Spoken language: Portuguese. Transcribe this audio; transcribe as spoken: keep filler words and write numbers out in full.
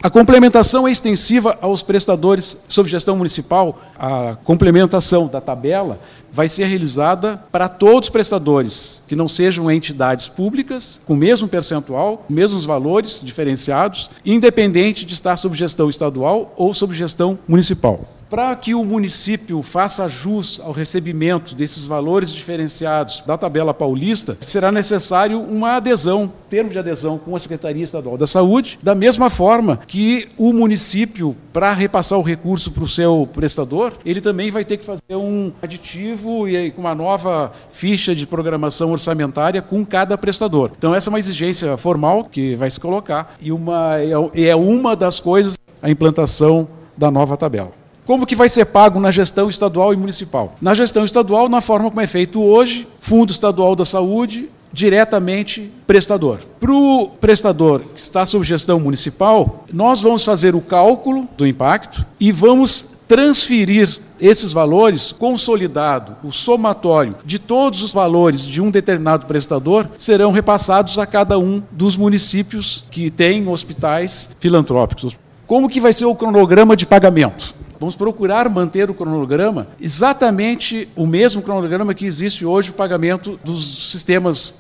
A complementação é extensiva aos prestadores sob gestão municipal. A complementação da tabela vai ser realizada para todos os prestadores que não sejam entidades públicas, com o mesmo percentual, mesmos valores diferenciados, independente de estar sob gestão estadual ou sob gestão municipal. Para que o município faça jus ao recebimento desses valores diferenciados da tabela paulista, será necessário uma adesão, termo de adesão com a Secretaria Estadual da Saúde, da mesma forma que o município, para repassar o recurso para o seu prestador, ele também vai ter que fazer um aditivo e com uma nova ficha de programação orçamentária com cada prestador. Então essa é uma exigência formal que vai se colocar e uma, é uma das coisas, a implantação da nova tabela. Como que vai ser pago na gestão estadual e municipal? Na gestão estadual, na forma como é feito hoje, Fundo Estadual da Saúde, diretamente prestador. Para o prestador que está sob gestão municipal, nós vamos fazer o cálculo do impacto e vamos transferir esses valores, consolidado, o somatório de todos os valores de um determinado prestador, serão repassados a cada um dos municípios que têm hospitais filantrópicos. Como que vai ser o cronograma de pagamento? Vamos procurar manter o cronograma exatamente o mesmo cronograma que existe hoje o pagamento dos sistemas